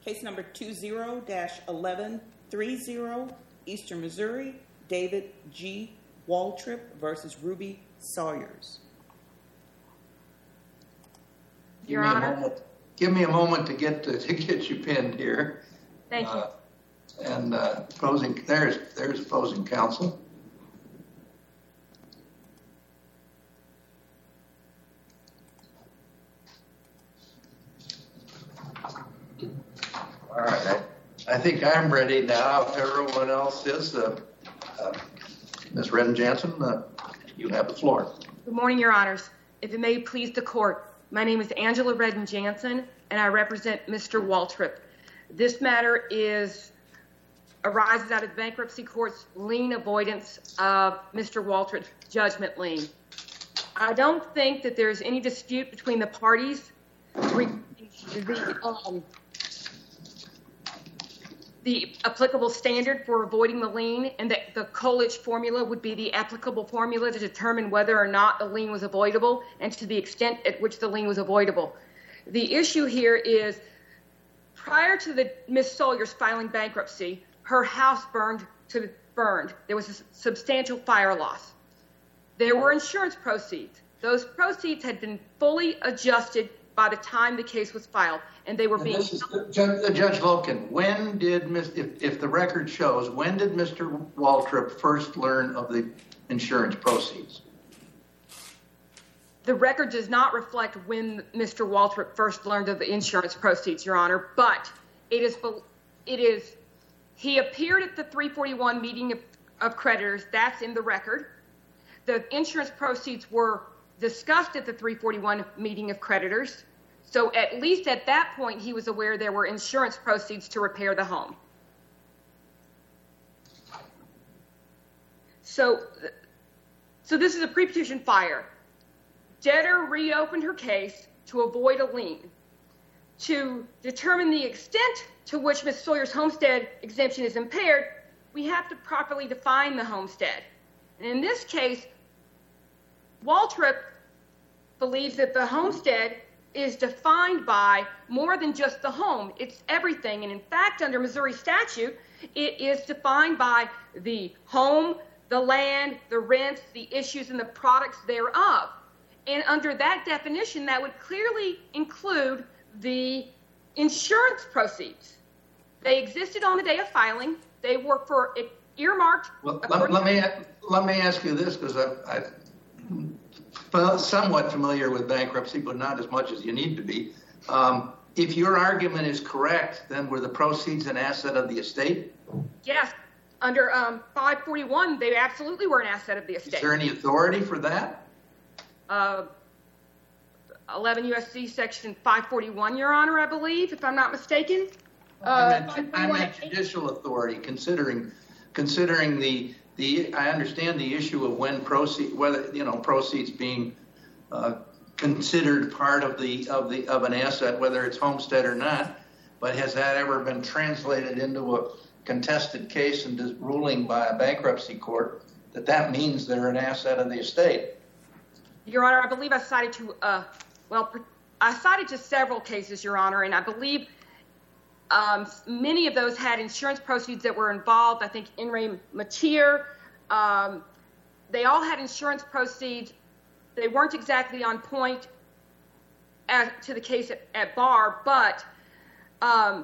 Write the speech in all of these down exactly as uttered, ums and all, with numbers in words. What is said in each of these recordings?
Case number two zero dash eleven thirty, Eastern Missouri, David G. Waltrip versus Ruby Sawyers. Your give Honor. Me a moment, give me a moment to get to, to get you pinned here. Thank you. Uh, and uh, opposing, there's there's opposing counsel. All right, I, I think I'm ready now. If everyone else is, uh, uh, Miz Redden Jansen, uh, you have the floor. Good morning, Your Honors. If it may please the court, my name is Angela Redden Jansen, and I represent Mister Waltrip. This matter is arises out of the bankruptcy court's lien avoidance of Mister Waltrip's judgment lien. I don't think that there's any dispute between the parties regarding the um, the applicable standard for avoiding the lien, and that the Coolidge formula would be the applicable formula to determine whether or not the lien was avoidable and to the extent at which the lien was avoidable. The issue here is, prior to the Miz Sawyers filing bankruptcy, her house burned to burned. There was a substantial fire loss. There were insurance proceeds. Those proceeds had been fully adjusted by the time the case was filed, and they were And being. This is, Judge, uh, Judge Loken, when did Miss if, if the record shows, when did Mister Waltrip first learn of the insurance proceeds? The record does not reflect when Mister Waltrip first learned of the insurance proceeds, Your Honor, but it is it is he appeared at the three forty-one meeting of, of creditors. That's in the record. The insurance proceeds were discussed at the three forty-one meeting of creditors. So at least at that point, he was aware there were insurance proceeds to repair the home. So, so this is a pre-petition fire. Debtor reopened her case to avoid a lien. To determine the extent to which Miz Sawyer's homestead exemption is impaired, we have to properly define the homestead. And in this case, Waltrip believes that the homestead is defined by more than just the home. It's everything. And in fact, under Missouri statute, it is defined by the home, the land, the rents, the issues, and the products thereof. And under that definition, that would clearly include the insurance proceeds. They existed on the day of filing. They were for it earmarked. Well, let, let me let me ask you this, because I, I'm somewhat familiar with bankruptcy, but not as much as you need to be. Um, if your argument is correct, then were the proceeds an asset of the estate? Yes. Under um, five forty-one, they absolutely were an asset of the estate. Is there any authority for that? Uh, eleven U S C section five forty-one, Your Honor, I believe, if I'm not mistaken. Uh, I, meant, I meant judicial authority, considering considering the the. I understand the issue of when proceed, whether you know proceeds being uh, considered part of the of the of an asset, whether it's homestead or not. But has that ever been translated into a contested case and ruling by a bankruptcy court that that means they're an asset of the estate? Your Honor, I believe I cited to, uh, well, I cited to several cases, Your Honor, and I believe um, many of those had insurance proceeds that were involved. I think In re Mateer, um, they all had insurance proceeds. They weren't exactly on point as to the case at, at bar, but um,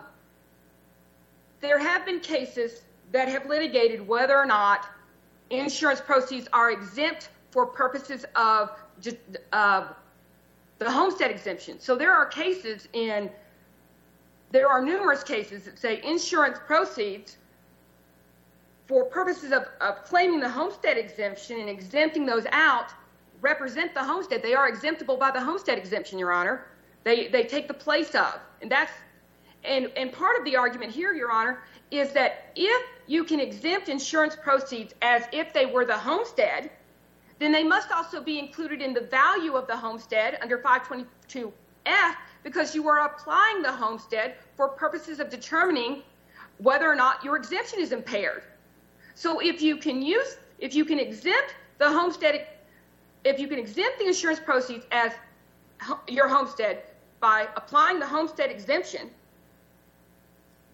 there have been cases that have litigated whether or not insurance proceeds are exempt for purposes of uh, the homestead exemption. So there are cases in, there are numerous cases that say insurance proceeds for purposes of, of claiming the homestead exemption and exempting those out represent the homestead. They are exemptable by the homestead exemption, Your Honor. They, they take the place of, and that's, and, and part of the argument here, Your Honor, is that if you can exempt insurance proceeds as if they were the homestead, then they must also be included in the value of the homestead under five twenty-two F, because you are applying the homestead for purposes of determining whether or not your exemption is impaired. So if you can use, if you can exempt the homestead, if you can exempt the insurance proceeds as your homestead by applying the homestead exemption,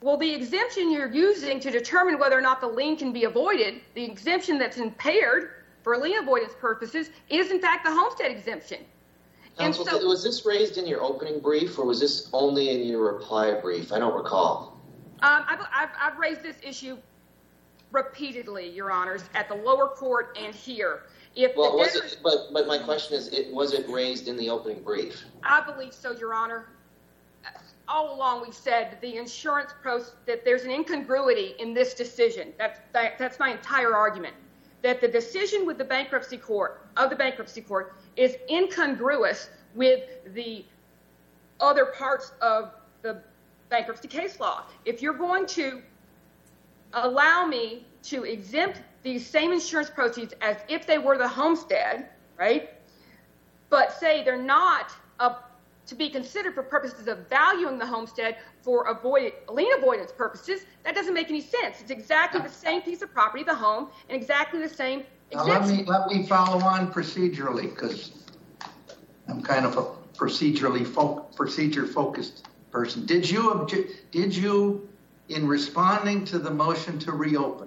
Well, the exemption you're using to determine whether or not the lien can be avoided, the exemption that's impaired for lien avoidance purposes, is in fact the homestead exemption. Counsel, and so, was this raised in your opening brief, or was this only in your reply brief? I don't recall. Um, I've, I've, I've raised this issue repeatedly, Your Honors, at the lower court and here. If well, the was debtors, it, but, but my question is, it, was it raised in the opening brief? I believe so, Your Honor. All along we've said the insurance pros that there's an incongruity in this decision. That's, that, that's my entire argument. That the decision with the bankruptcy court, of the bankruptcy court, is incongruous with the other parts of the bankruptcy case law. If you're going to allow me to exempt these same insurance proceeds as if they were the homestead, right, but say they're not a to be considered for purposes of valuing the homestead for avoid, lien avoidance purposes, that doesn't make any sense. It's exactly the same piece of property, the home, and exactly the same now let exemption. me let me follow on procedurally, because I'm kind of a procedurally fo- procedure focused person. Did you obje- did you, in responding to the motion to reopen,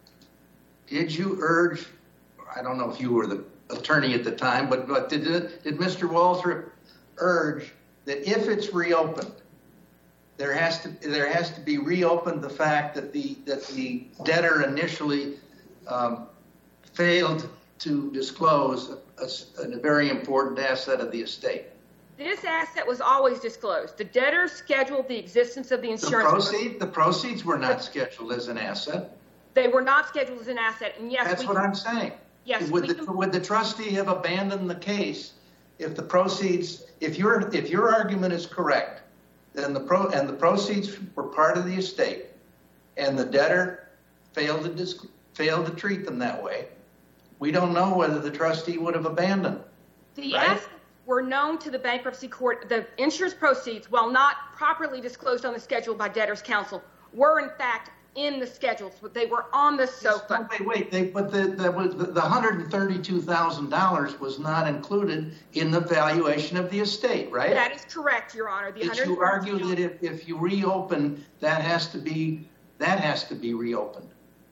did you urge? I don't know if you were the attorney at the time, but but did it, did Mister Waltrip urge that if it's reopened, there has to there has to be reopened the fact that the that the debtor initially um, failed to disclose a, a, a very important asset of the estate? This asset was always disclosed. The debtor scheduled the existence of the The insurance. proceeds the proceeds were not scheduled as an asset. They were not scheduled as an asset, and yes, That's we what can, I'm saying. Yes, would we the can, would the trustee have abandoned the case if the proceeds if your if your argument is correct, then the pro and the proceeds were part of the estate, and the debtor failed to dis, failed to treat them that way? We don't know whether the trustee would have abandoned. the right? assets were known to the bankruptcy court. The insurance proceeds, while not properly disclosed on the schedule by debtor's counsel, were in fact in the schedules, but they were on the SOFA. Wait, wait, they, but the the, the, the one hundred thirty-two thousand dollars was not included in the valuation of the estate, right? That is correct, Your Honor. The Did you argue that if, if you reopen, that has to be that has to be reopened?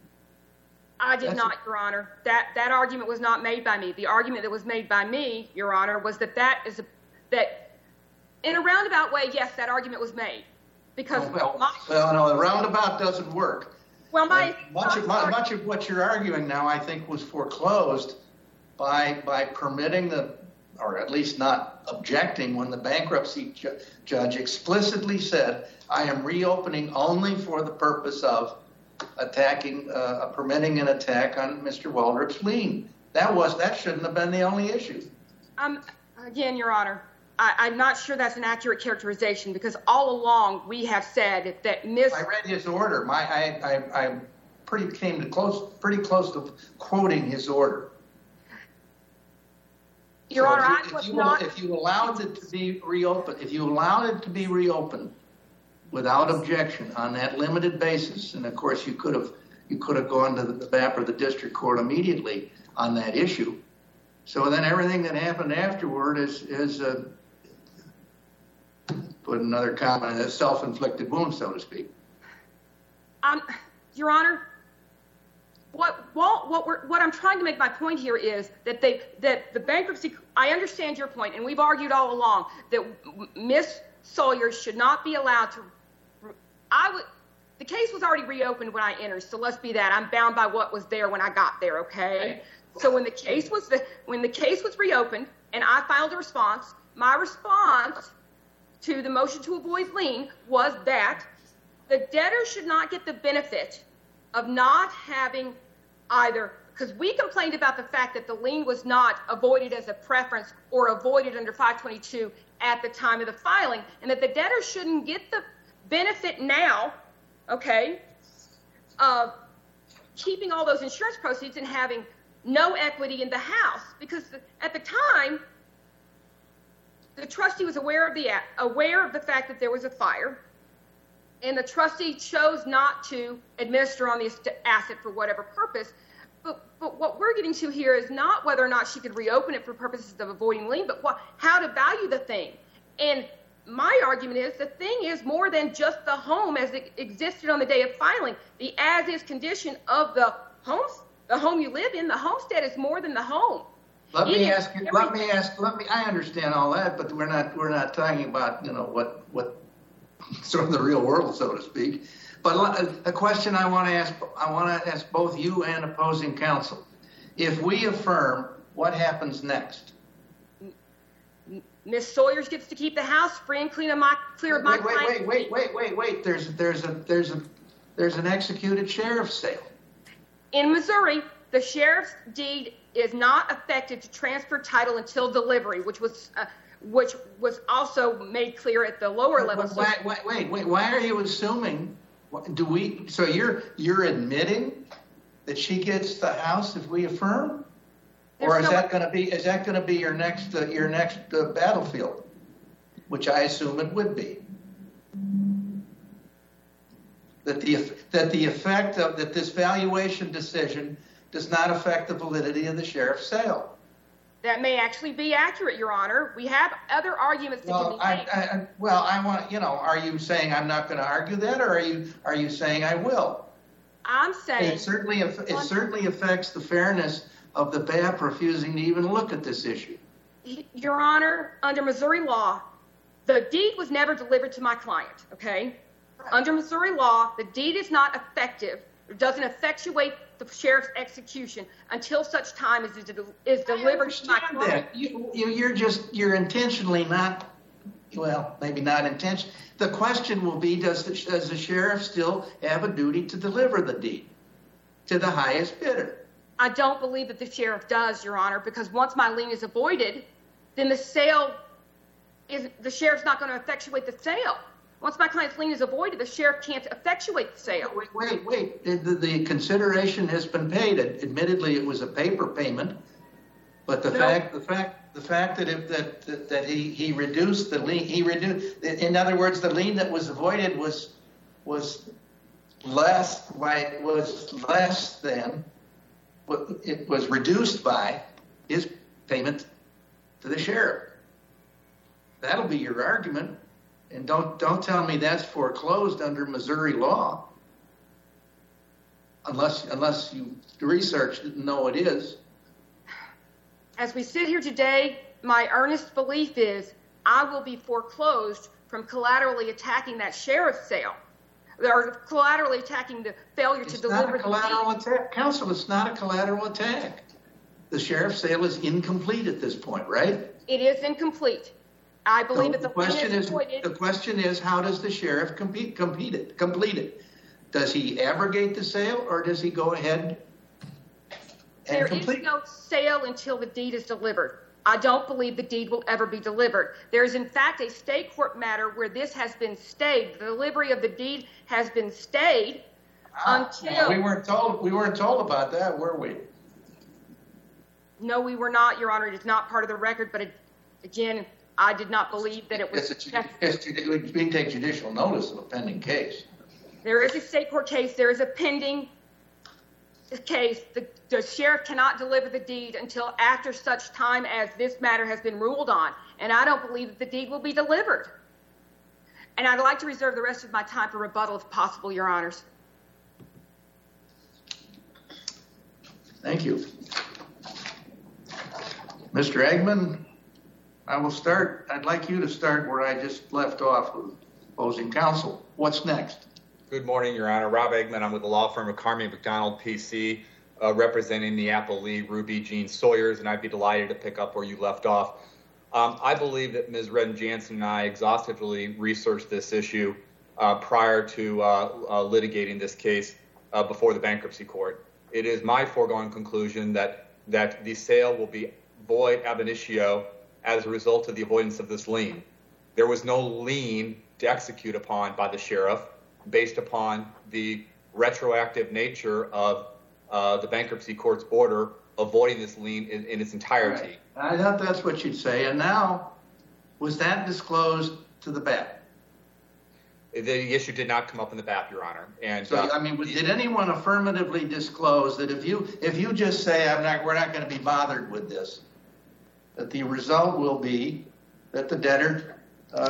I did That's not, Your Honor. That that argument was not made by me. The argument that was made by me, Your Honor, was that that is a, that in a roundabout way, yes, that argument was made. Because Oh, well, my, well, no, the roundabout doesn't work. well, my, Uh, much, of, my- much of what you're arguing now, I think, was foreclosed by by permitting the, or at least not objecting when the bankruptcy ju- judge explicitly said, "I am reopening only for the purpose of attacking, uh, permitting an attack on Mister Waldrop's lien." That was that shouldn't have been the only issue. Um, again, Your Honor, I, I'm not sure that's an accurate characterization because all along we have said that Miz I read his order. My, I, I, I pretty came to close, pretty close to quoting his order. Your So Honor, if I you, was if you, not. If you allowed it to be reopened, if you allowed it to be reopened without objection on that limited basis, and of course you could have, you could have gone to the B A P or the district court immediately on that issue. So then everything that happened afterward is, is uh, put another comment, a self-inflicted wound, so to speak. Um, Your Honor, what what what, we're, what I'm trying to make my point here is that they that the bankruptcy. I understand your point, and we've argued all along that Miz Sawyer should not be allowed to. I would. The case was already reopened when I entered, so let's be that. I'm bound by what was there when I got there. Okay. So when the case was the when the case was reopened and I filed a response, my response to the motion to avoid lien was that the debtor should not get the benefit of not having either, because we complained about the fact that the lien was not avoided as a preference or avoided under five twenty-two at the time of the filing, and that the debtor shouldn't get the benefit now, okay, of keeping all those insurance proceeds and having no equity in the house, because at the time, the trustee was aware of the aware of the fact that there was a fire, and the trustee chose not to administer on the asset for whatever purpose. But but what we're getting to here is not whether or not she could reopen it for purposes of avoiding lien, but what, how to value the thing. And my argument is the thing is more than just the home as it existed on the day of filing. The as-is condition of the homes, the home you live in, the homestead is more than the home. Let It me is ask you, let me ask, let me, I understand all that, but we're not, we're not talking about, you know, what, what, sort of the real world, so to speak. But a question I want to ask, I want to ask both you and opposing counsel. If we affirm, what happens next? Miss Sawyers gets to keep the house free and clean of my, clear of my Wait, wait, client's wait, wait, wait, wait, wait. There's, there's a, there's a, there's an executed sheriff's sale. In Missouri, the sheriff's deed is not effective to transfer title until delivery, which was uh, which was also made clear at the lower Wait, level. wait, wait, wait, wait. Why are you assuming? Do we? So you're you're admitting that she gets the house if we affirm, or There's is no- that going to be is that going to be your next uh, your next uh, battlefield, which I assume it would be. That the that the effect of that this valuation decision does not affect the validity of the sheriff's sale. That may actually be accurate, Your Honor. We have other arguments that Well, can be I, made. I, I well, I want you know. Are you saying I'm not going to argue that, or are you are you saying I will? I'm saying It certainly it certainly affects the fairness of the B A P refusing to even look at this issue. Your Honor, under Missouri law, the deed was never delivered to my client, okay? Under Missouri law, the deed is not effective, it doesn't effectuate the sheriff's execution until such time as it is delivered to my I understand client. that. You, you, you're just, you're intentionally not, well, maybe not intention. The question will be, does the, does the sheriff still have a duty to deliver the deed to the highest bidder? I don't believe that the sheriff does, Your Honor, because once my lien is avoided, then the sale is, the sheriff's not going to effectuate the sale. Once my client's lien is avoided, the sheriff can't effectuate the sale. Wait, wait, wait. The, the, the consideration has been paid. Admittedly, it was a paper payment, but the No. fact, the fact, the fact that if that, that that he he reduced the lien, he reduced. In other words, the lien that was avoided was was less by was less than what it was reduced by his payment to the sheriff. That'll be your argument. And don't don't tell me that's foreclosed under Missouri law, unless unless you researched it and know it is. As we sit here today, my earnest belief is I will be foreclosed from collaterally attacking that sheriff's sale, or collaterally attacking the failure It's to not deliver a collateral the deed. attack, counsel. It's not a collateral attack. The sheriff's sale is incomplete at this point, right? It is incomplete. I believe So that the the lien question is is avoided. the question is how does the sheriff compete complete it complete it? Does he abrogate the sale or does he go ahead and There complete is no sale until the deed is delivered. I don't believe the deed will ever be delivered. There is, in fact, a state court matter where this has been stayed. The delivery of the deed has been stayed Ah, until. we weren't told we weren't told about that, were we? No, we were not, Your Honor. It is not part of the record, but it, again, I did not believe that it was. Yes, it's, it's, we can take judicial notice of a pending case. There is a state court case. There is a pending case. The, the sheriff cannot deliver the deed until after such time as this matter has been ruled on. And I don't believe that the deed will be delivered. And I'd like to reserve the rest of my time for rebuttal if possible, Your Honors. Thank you. Mister Eggman, I will start. I'd like you to start where I just left off with opposing counsel. What's next? Good morning, Your Honor. Rob Eggman. I'm with the law firm of Carmi McDonald, P C, uh, representing the appellee Ruby Jean Sawyers, and I'd be delighted to pick up where you left off. Um, I believe that Miz Redden Jansen and I exhaustively researched this issue uh, prior to uh, uh, litigating this case uh, before the bankruptcy court. It is my foregone conclusion that that the sale will be void ab initio as a result of the avoidance of this lien. There was no lien to execute upon by the sheriff based upon the retroactive nature of uh, the bankruptcy court's order avoiding this lien in, in its entirety. Right. I thought that's what you'd say. And now, was that disclosed to the B A P? The issue did not come up in the B A P, Your Honor. And So, uh, I mean, did anyone affirmatively disclose that if you if you just say I'm not, we're not going to be bothered with this, that the result will be that the debtor uh,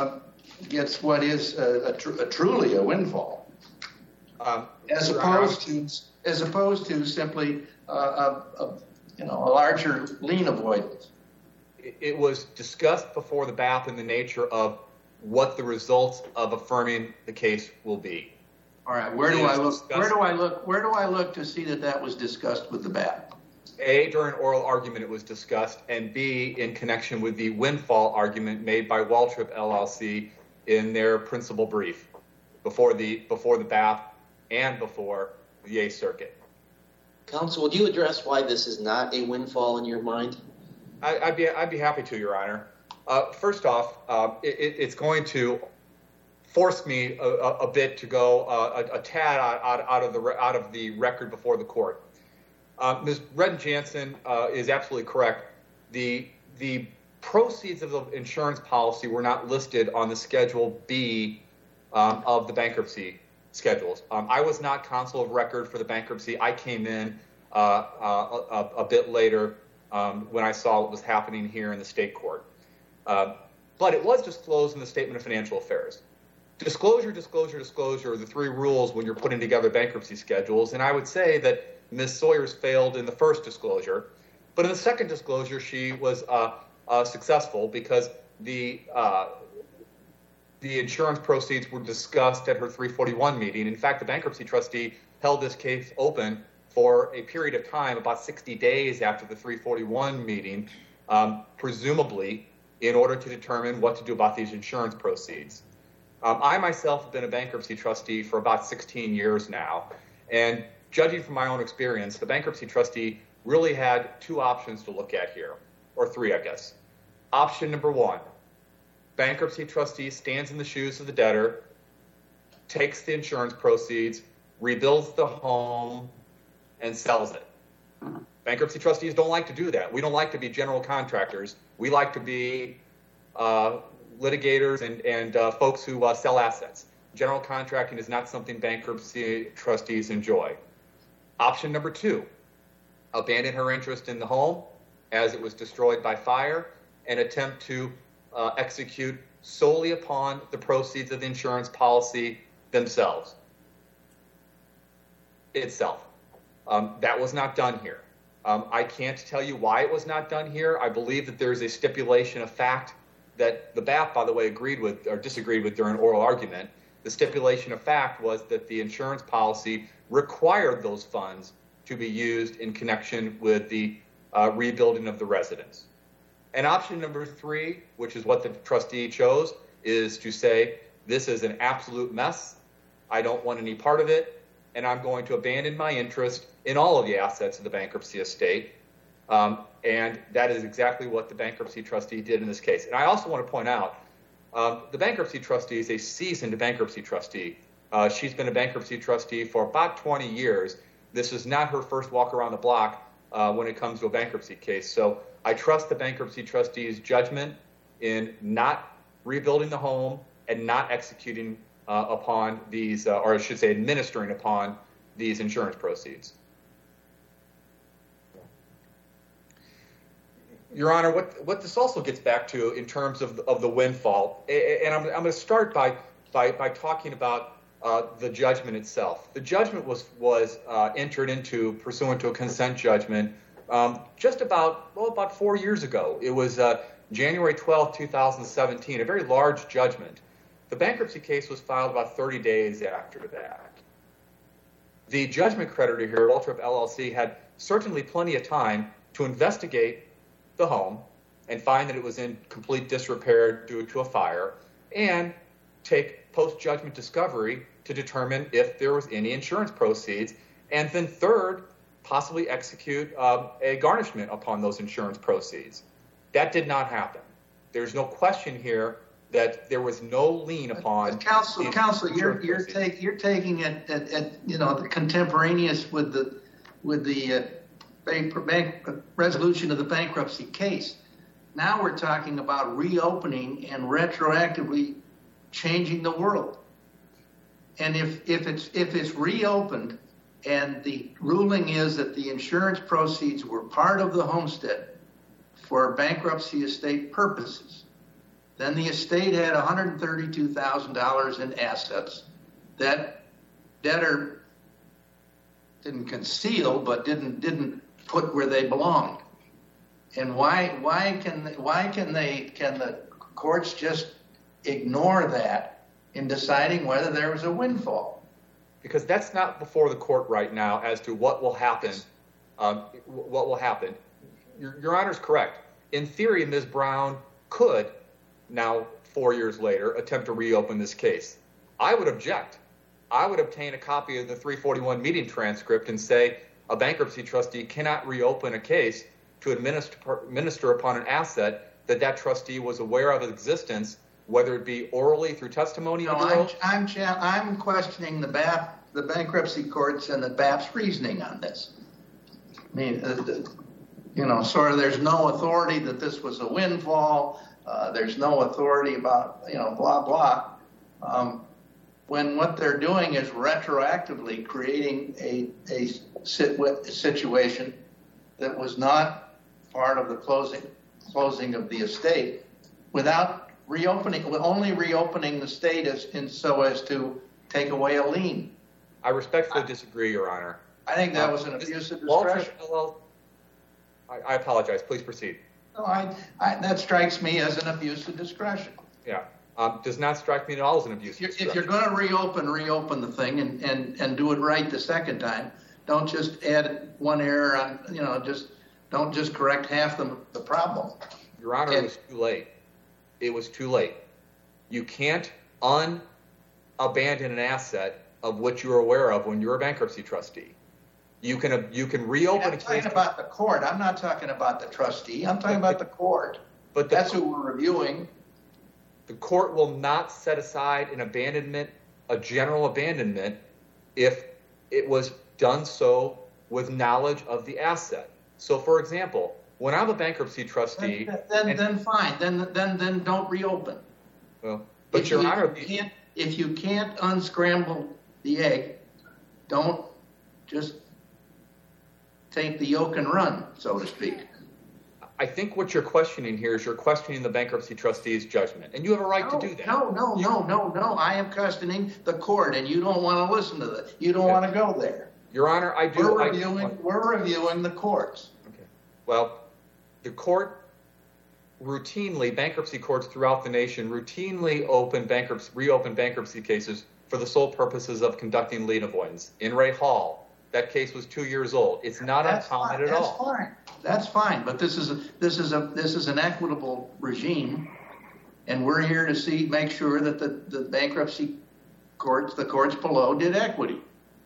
gets what is a, a, tr- a truly a windfall, Um, as Your opposed Honor, to as opposed to simply uh, a, a you know a larger lien avoidance. it, it was discussed before the B A P in the nature of what the results of affirming the case will be. All right, where do It I was look? discussed- Where do I look? Where do I look to see that that was discussed with the B A P? A, during oral argument it was discussed, and B, in connection with the windfall argument made by Waltrip L L C in their principal brief before the before the B A P and before the Eighth Circuit. Counsel, would you address why this is not a windfall in your mind? I, I'd be I'd be happy to, Your Honor. Uh, first off, uh, it, it's going to force me a, a, a bit to go uh, a, a tad out, out, out of the out of the record before the court. Uh, Miz Redden Jansen uh, is absolutely correct. The the proceeds of the insurance policy were not listed on the Schedule B um, of the bankruptcy schedules. Um, I was not counsel of record for the bankruptcy. I came in uh, uh, a, a bit later um, when I saw what was happening here in the state court. Uh, but it was disclosed in the Statement of Financial Affairs. Disclosure, disclosure, disclosure are the three rules when you're putting together bankruptcy schedules. And I would say that Miz Sawyers failed in the first disclosure, but in the second disclosure, she was uh, uh, successful because the uh, the insurance proceeds were discussed at her three forty-one meeting. In fact, the bankruptcy trustee held this case open for a period of time, about sixty days after the three forty-one meeting, um, presumably in order to determine what to do about these insurance proceeds. Um, I myself have been a bankruptcy trustee for about sixteen years now, and judging from my own experience, the bankruptcy trustee really had two options to look at here, or three, I guess. Option number one, bankruptcy trustee stands in the shoes of the debtor, takes the insurance proceeds, rebuilds the home, and sells it. Bankruptcy trustees don't like to do that. We don't like to be general contractors. We like to be uh, litigators and, and uh, folks who uh, sell assets. General contracting is not something bankruptcy trustees enjoy. Option number two, abandon her interest in the home as it was destroyed by fire and attempt to uh, execute solely upon the proceeds of the insurance policy themselves, itself. Um, that was not done here. Um, I can't tell you why it was not done here. I believe that there's a stipulation of fact that the B A P, by the way, agreed with or disagreed with during oral argument. The stipulation of fact was that the insurance policy required those funds to be used in connection with the uh, rebuilding of the residence. And option number three, which is what the trustee chose, is to say, this is an absolute mess. I don't want any part of it, and I'm going to abandon my interest in all of the assets of the bankruptcy estate. Um, and that is exactly what the bankruptcy trustee did in this case. And I also want to point out, um, the bankruptcy trustee is a seasoned bankruptcy trustee. Uh, she's been a bankruptcy trustee for about twenty years. This is not her first walk around the block uh, when it comes to a bankruptcy case. So I trust the bankruptcy trustee's judgment in not rebuilding the home and not executing uh, upon these, uh, or I should say administering upon these insurance proceeds. Your Honor, what, what this also gets back to in terms of, of the windfall, and I'm, I'm going to start by, by, by talking about uh, the judgment itself. The judgment was, was uh, entered into pursuant to a consent judgment um, just about, well, about four years ago. It was uh, January twelfth, two thousand seventeen, a very large judgment. The bankruptcy case was filed about thirty days after that. The judgment creditor here, Waltrip L L C, had certainly plenty of time to investigate the home and find that it was in complete disrepair due to a fire, and take post-judgment discovery to determine if there was any insurance proceeds, and then third, possibly execute uh, a garnishment upon those insurance proceeds. That did not happen. There's no question here that there was no lien upon. Counsel, counsel, you're you're, take, you're taking it at, at you know the contemporaneous with the with the uh, bank, bank resolution of the bankruptcy case. Now we're talking about reopening and retroactively changing the world. And if if it's if it's reopened and the ruling is that the insurance proceeds were part of the homestead for bankruptcy estate purposes, then the estate had one hundred thirty-two thousand dollars in assets that debtor didn't conceal, but didn't didn't put where they belonged. And why why can why can they can the courts just ignore that in deciding whether there was a windfall? Because that's not before the court right now as to what will happen. Um, what will happen? Your, Your Honor's correct. In theory, Miz Brown could now, four years later, attempt to reopen this case. I would object. I would obtain a copy of the three forty-one meeting transcript and say a bankruptcy trustee cannot reopen a case to administer, administer upon an asset that that trustee was aware of its existence, whether it be orally through testimony. No, I'm, I'm, I'm questioning the B A P, the bankruptcy courts and the B A P's reasoning on this. I mean, uh, the, you know, sort of there's no authority that this was a windfall. Uh, there's no authority about, you know, blah, blah. Um, when what they're doing is retroactively creating a, a situation that was not part of the closing closing of the estate without reopening, only reopening the state as in so as to take away a lien. I respectfully disagree, Your Honor. I think that was an abuse of discretion. Walter, I, I apologize. Please proceed. No, I, I, that strikes me as an abuse of discretion. Yeah, um, does not strike me at all as an abuse of discretion. If you're going to reopen, reopen the thing and, and, and do it right the second time. Don't just add one error on, you know, just don't just correct half the, the problem. Your Honor, and, it was too late. It was too late. You can't un-abandon an asset of what you're aware of when you're a bankruptcy trustee. You can you can reopen I'm a case. I'm talking about the court. I'm not talking about the trustee. I'm talking about the court. But that's the, who we're reviewing. The court will not set aside an abandonment, a general abandonment, if it was done so with knowledge of the asset. So, for example, when I'm a bankruptcy trustee, then then, and, then fine. Then then then don't reopen. Well, but if Your you, Honor, you can't, if you can't unscramble the egg, don't just take the yolk and run, so to speak. I think what you're questioning here is you're questioning the bankruptcy trustee's judgment, and you have a right no, to do that. No, no, no, no, no. I am questioning the court, and you don't want to listen to that. You don't okay. want to go there. Your Honor, I do. We're reviewing, I, we're reviewing the courts. Okay. Well, the court routinely, bankruptcy courts throughout the nation routinely open bankruptcy, reopen bankruptcy cases for the sole purposes of conducting lien avoidance. In Ray Hall, that case was two years old. It's not That's uncommon fine. at That's all. That's fine. That's fine. But this is a this is a this is an equitable regime, and we're here to see make sure that the, the bankruptcy courts, the courts below, did equity.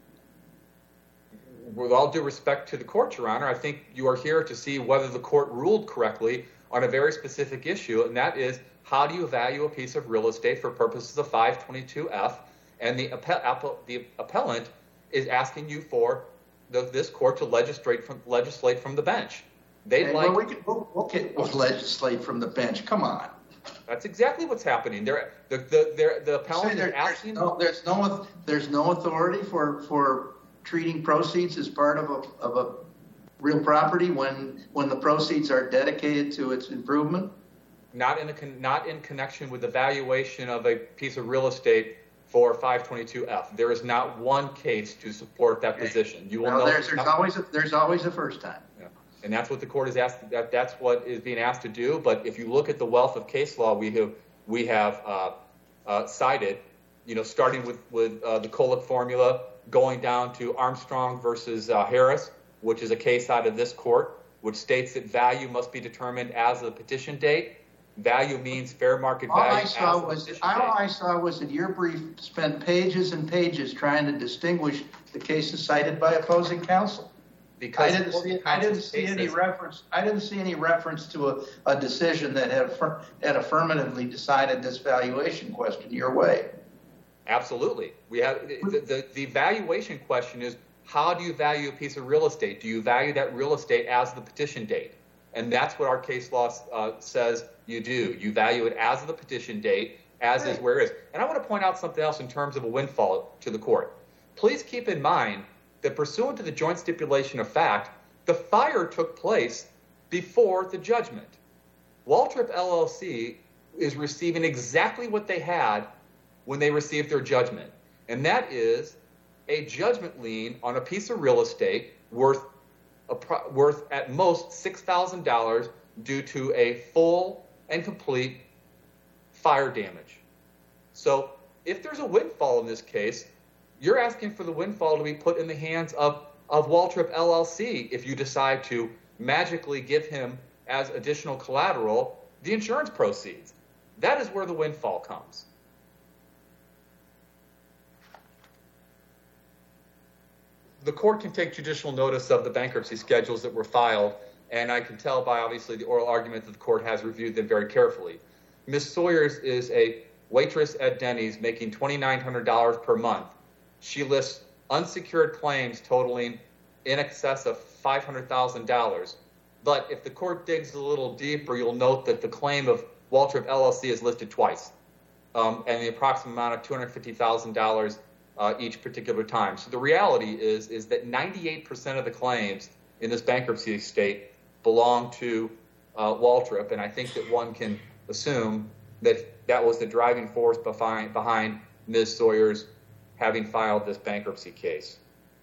With all due respect to the court, Your Honor, I think you are here to see whether the court ruled correctly on a very specific issue, and that is how do you value a piece of real estate for purposes of five twenty-two F, and the, app- the appellant is asking you for the, this court to legislate from, legislate from the bench. They'd hey, like, well, we can we'll, okay, we'll legislate from the bench. Come on. That's exactly what's happening. They're, the the the, the appellant there, is asking. There's no, there's no there's no authority for for treating proceeds as part of a of a real property when when the proceeds are dedicated to its improvement. Not in a not in connection with the valuation of a piece of real estate for five twenty-two F. There is not one case to support that okay. position. You will well, know there's, there's always a, there's always a first time. Yeah. And that's what the court is asked. That that's what is being asked to do. But if you look at the wealth of case law we have we have uh, uh, cited, you know, starting with with uh, the Kolick formula, going down to Armstrong versus uh, Harris, which is a case out of this court, which states that value must be determined as of the petition date. Value means fair market value. All I saw as was the petition all date. I saw was that your brief spent pages and pages trying to distinguish the cases cited by opposing counsel. Because I didn't see I didn't see any reference. I didn't see any reference to a, a decision that had had affirmatively decided this valuation question your way. Absolutely. We have the, the, the valuation question is, how do you value a piece of real estate? Do you value that real estate as the petition date? And that's what our case law uh, says you do. You value it as of the petition date, as is where it is. And I want to point out something else in terms of a windfall to the court. Please keep in mind that pursuant to the joint stipulation of fact, the fire took place before the judgment. Waltrip L L C is receiving exactly what they had when they received their judgment. And that is a judgment lien on a piece of real estate worth a pro- worth at most six thousand dollars due to a full and complete fire damage. So if there's a windfall in this case, you're asking for the windfall to be put in the hands of, of Waltrip L L C if you decide to magically give him as additional collateral the insurance proceeds. That is where the windfall comes. The court can take judicial notice of the bankruptcy schedules that were filed, and I can tell by obviously the oral argument that the court has reviewed them very carefully. Miz Sawyers is a waitress at Denny's making two thousand nine hundred dollars per month. She lists unsecured claims totaling in excess of five hundred thousand dollars. But if the court digs a little deeper, you'll note that the claim of Waltrip L L C is listed twice, um, and the approximate amount of two hundred fifty thousand dollars uh, each particular time. So the reality is, is that ninety-eight percent of the claims in this bankruptcy estate belong to uh, Waltrip, and I think that one can assume that that was the driving force behind, behind Miz Sawyers having filed this bankruptcy case.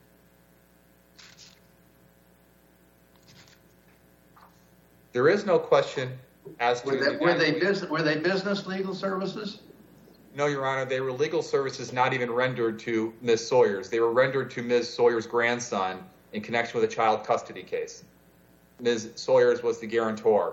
There is no question as to... Were they, were they, business, were they business legal services? No, Your Honor. They were legal services not even rendered to Miz Sawyers. They were rendered to Miz Sawyers' grandson in connection with a child custody case. Miz Sawyers was the guarantor.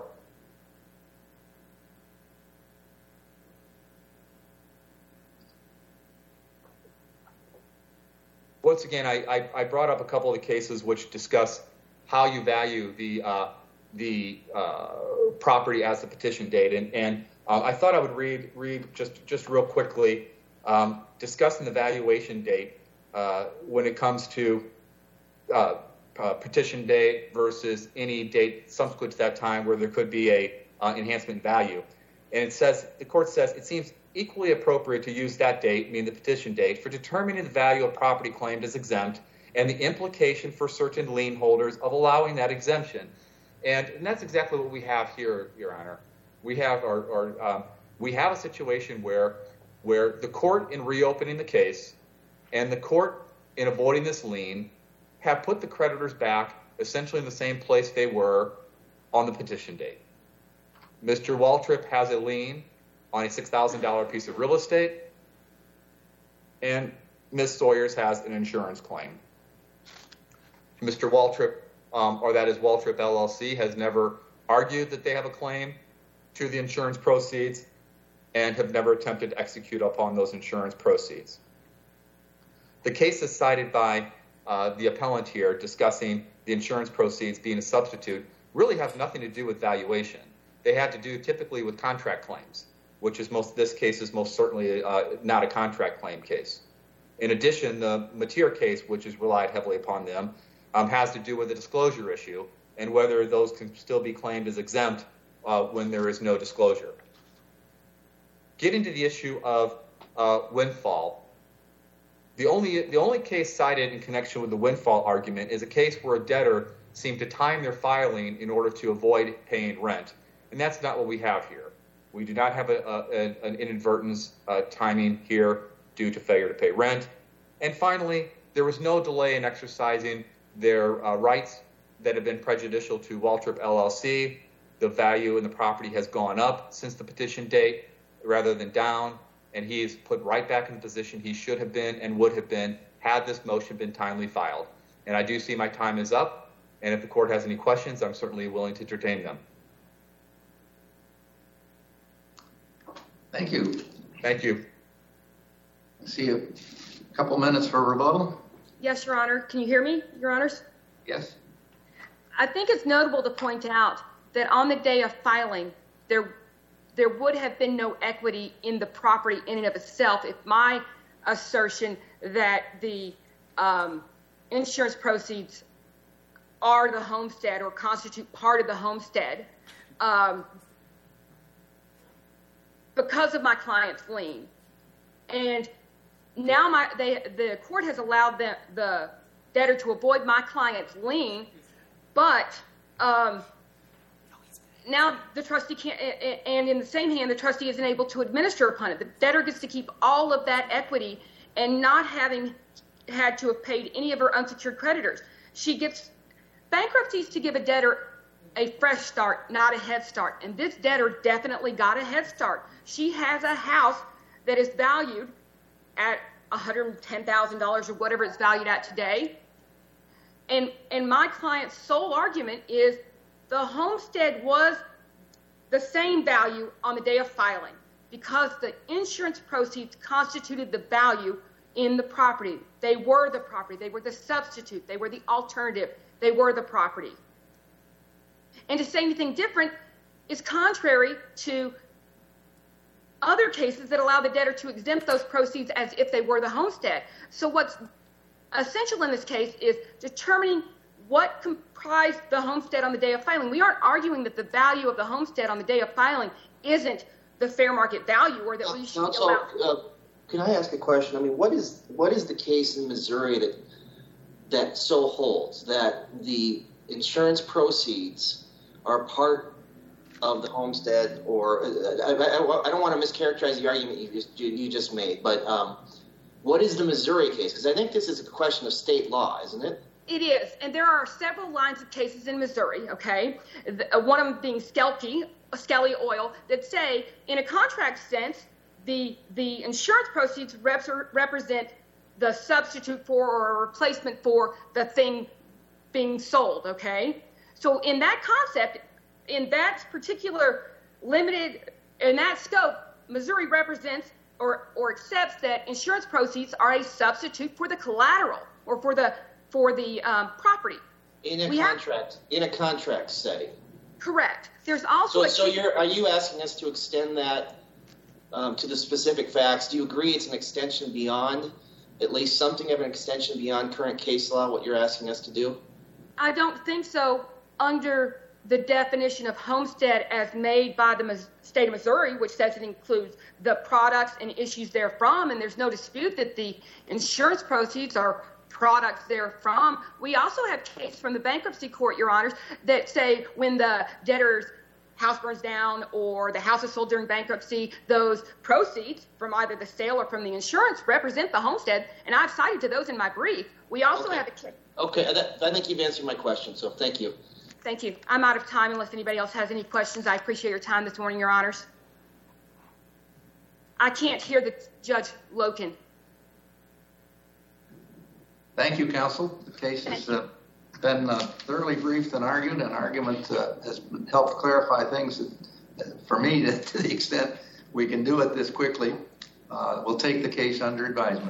Once again, I, I, I brought up a couple of the cases which discuss how you value the uh, the uh, property as the petition date, and, and uh, I thought I would read read just just real quickly um, discussing the valuation date uh, when it comes to uh, uh, petition date versus any date subsequent to that time where there could be a uh, enhancement value. And it says the court says it seems equally appropriate to use that date, meaning the petition date, for determining the value of property claimed as exempt and the implication for certain lien holders of allowing that exemption. And, and that's exactly what we have here, Your Honor. We have our, our um, we have a situation where where the court, in reopening the case, and the court, in avoiding this lien, have put the creditors back essentially in the same place they were on the petition date. Mister Waltrip has a lien on a six thousand dollars piece of real estate, and Miz Sawyers has an insurance claim. Mister Waltrip, um, or that is Waltrip L L C, has never argued that they have a claim to the insurance proceeds and have never attempted to execute upon those insurance proceeds. The cases cited by uh, the appellant here discussing the insurance proceeds being a substitute really have nothing to do with valuation. They had to do typically with contract claims, which is most, this case is most certainly uh, not a contract claim case. In addition, the Mateer case, which is relied heavily upon them, um, has to do with the disclosure issue and whether those can still be claimed as exempt uh, when there is no disclosure. Getting to the issue of uh, windfall, the only, the only case cited in connection with the windfall argument is a case where a debtor seemed to time their filing in order to avoid paying rent. And that's not what we have here. We do not have a, a, an inadvertence uh, timing here due to failure to pay rent. And finally, there was no delay in exercising their uh, rights that have been prejudicial to Waltrip L L C. The value in the property has gone up since the petition date rather than down, and he is put right back in the position he should have been and would have been had this motion been timely filed. And I do see my time is up, and if the court has any questions, I'm certainly willing to entertain them. Thank you. Thank you. See you. A couple minutes for rebuttal. Yes, Your Honor. Can you hear me, Your Honors? Yes. I think it's notable to point out that on the day of filing, there there would have been no equity in the property in and of itself if my assertion that the um, insurance proceeds are the homestead or constitute part of the homestead um, because of my client's lien. And now my they the court has allowed the, the debtor to avoid my client's lien, but um, now the trustee can't, and in the same hand, the trustee isn't able to administer upon it. The debtor gets to keep all of that equity and not having had to have paid any of her unsecured creditors. She gets bankruptcies to give a debtor a fresh start, not a head start. And this debtor definitely got a head start. She has a house that is valued at one hundred ten thousand dollars or whatever it's valued at today. And, and my client's sole argument is the homestead was the same value on the day of filing because the insurance proceeds constituted the value in the property. They were the property. They were the substitute. They were the alternative. They were the property. And to say anything different is contrary to other cases that allow the debtor to exempt those proceeds as if they were the homestead. So what's essential in this case is determining what comprised the homestead on the day of filing. We aren't arguing that the value of the homestead on the day of filing isn't the fair market value or that we should Counsel, allow. uh, can I ask a question? I mean, what is what is the case in Missouri that that so holds that the insurance proceeds are part of the homestead, or I, I, I don't want to mischaracterize the argument you just, you, you just made, but um, what is the Missouri case? Because I think this is a question of state law, isn't it? It is, and there are several lines of cases in Missouri, okay? The, uh, one of them being Skelky, Skelly Oil, that say, in a contract sense, the the insurance proceeds rep- represent the substitute for or a replacement for the thing being sold, okay? So in that concept, in that particular limited, in that scope, Missouri represents or, or accepts that insurance proceeds are a substitute for the collateral or for the for the um, property. In a we contract, have, in a contract setting. Correct. There's also So, a so you're are you asking us to extend that um, to the specific facts? Do you agree it's an extension beyond, at least something of an extension beyond current case law? What you're asking us to do? I don't think so under the definition of homestead as made by the state of Missouri, which says it includes the products and issues therefrom, and there's no dispute that the insurance proceeds are products therefrom. We also have cases from the bankruptcy court, Your Honors, that say when the debtor's house burns down or the house is sold during bankruptcy, those proceeds from either the sale or from the insurance represent the homestead, and I've cited to those in my brief. We also Okay. have a case. Okay, that, I think you've answered my question, so thank you. Thank you. I'm out of time unless anybody else has any questions. I appreciate your time this morning, Your Honors. I can't hear the Judge Loken. Thank you, counsel. The case has uh, been uh, thoroughly briefed and argued, and argument uh, has helped clarify things that, uh, for me to, to the extent we can do it this quickly. Uh, we'll take the case under advisement.